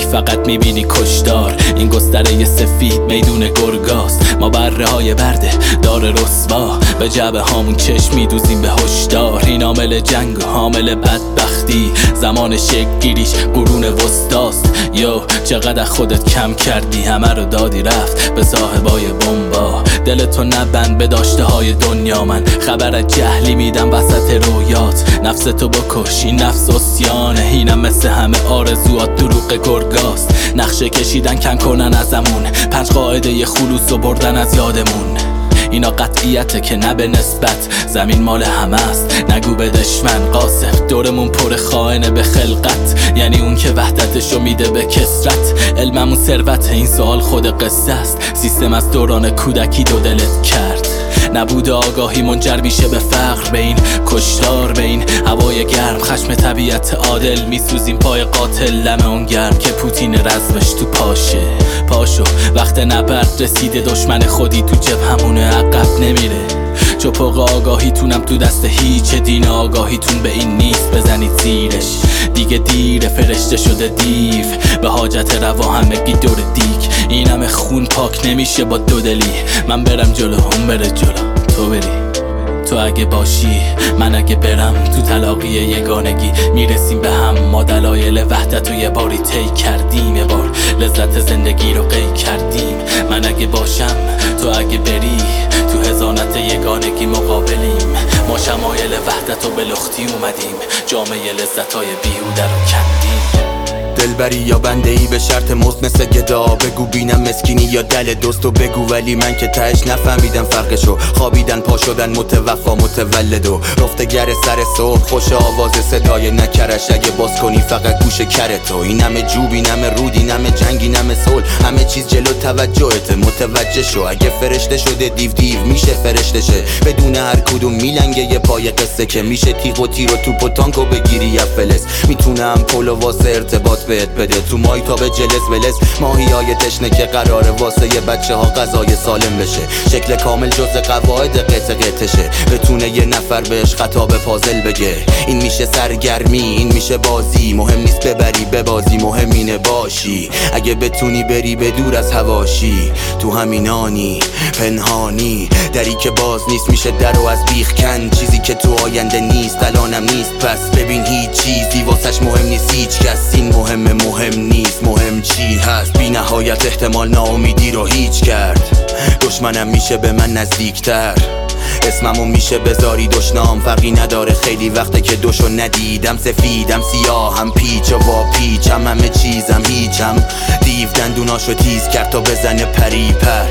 فقط میبینی کشتار. این گستره سفید میدون گرگاست، ما بره های برده دار رسوا، به جبه هامون چشم میدوزیم به هشدار. این عامل جنگ و حامل بدبختی، زمان شکل گیریش قرون وسطاست. یو چقدر خودت کم کردی، همه رو دادی رفت به صاحبای بمبا. دلتو نبند به داشته های دنیا، من خبر از جهلی میدم وسط رویات. نفستو بکش، این نفس عصیانه، اینم مثل همه آرزوات دروغ گرگاست. نقشه کشیدن کم کنن ازمون، 5 قاعده خلوص و بردن از یادمون. اینا قطعیته که نه به نسبت، زمین مال همه است نگو به دشمن. قاصف دورمون پر خائنه به خلقت، یعنی اون که وحدتشو میده به کسرت. علممون ثروت، این سوال خود قصه است. سیستم از دوران کودکی دو دلت کرد، نبود آگاهی منجر میشه به فقر. به این کشتار، به این هوای گرم، خشم طبیعت عادل میسوزیم پای قاتل. لمه اون گرم که پوتین رزمش تو پاشه. پاشو وقت نبرد رسیده، دشمن خودی تو جبهمونه عقب نمیره. چپق آگاهیتونم تو دست هیچ، دین آگاهیتون به این نیست بزنید زیرش. دیگه دیره، فرشته شده دیو، به حاجت روا همگی دور دیگ. این همه خون پاک نمیشه با دو دلی، من برم جلو اون بره جلو تو بری. تو اگه باشی من اگه برم، تو تلاقی یگانگی میرسیم به هم. ما دلایل وحدت رو یه باری طی کردیم، یه بار لذت زندگی رو قی کردیم. من اگه باشم تو اگه بری، تو هزانت یگانگی مقابلیم. ما شمایل وحدت رو به لختی اومدیم، جامعه لذتای بیهوده رو کندیم. دلبری یا بنده ای به شرط مزد مثل گدا، بگو بینم مسکینی یا دل دوستو بگو، ولی من که تهش نفهمیدم فرقشو. خوابیدن پا شدن متوفا متولد و رفتگر سر صبح، خوش آواز صدای نکرش اگه باز کنی فقط گوش کرتو. این همه جوب، این همه رود، این همه جنگ، این همه صلح، همه چیز جلو توجهت. متوجه شو اگه فرشته شده دیو دیو میشه فرشته شه، بدون هر کدوم میلنگه یه پای قصه که میشه تیغ و تیر و توپ و تانکو بگیری یا فلس. میتونم پولو واسه ارتباط بهت بده، تو مای تا به جلس ولس. ماهی های تشنه که قراره واسه یه بچه ها غذای سالم بشه، شکل کامل جز قواعد قطشه. بتونه یه نفر بهش خطاب پازل بگه. این میشه سرگرمی، این میشه بازی، مهم نیست ببری ببازی، مهم اینه باشی. اگه بتونی بری به دور از هواشی، تو همینانی پنهانی، دری که باز نیست میشه درو از بیخ کن. چیزی که تو آینده نیست الانم نیست، پس ببین هیچ چیزی واسش مهم نیست هیچ کس. این مهم نیست، مهم چی هست. بی نهایت احتمال ناامیدی رو هیچ کرد، دشمنم میشه به من نزدیکتر. اسممو میشه بذاری دشنام، فرقی نداره خیلی وقته که دوشو ندیدم. سفیدم سیاهم، پیچ و واپیچم، همه چیزم هیچم. دیو دندوناشو تیز کرد تا بزنه پری پر،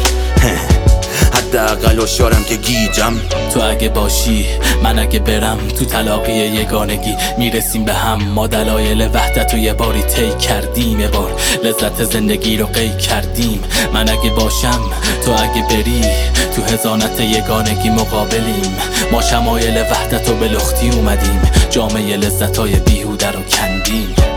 حداقل هوشیارم که گیجم. تو اگه باشی من اگه برم، تو تلاقی یگانگی میرسیم به هم. ما دلایل وحدت رو یه باری طی کردیم، یه بار لذت زندگی رو قی کردیم. من اگه باشم تو اگه بری، تو هزانت یگانگی مقابلیم. ما شمایل وحدت رو به لختی اومدیم، جامعه لذتای بیهوده رو کندیم.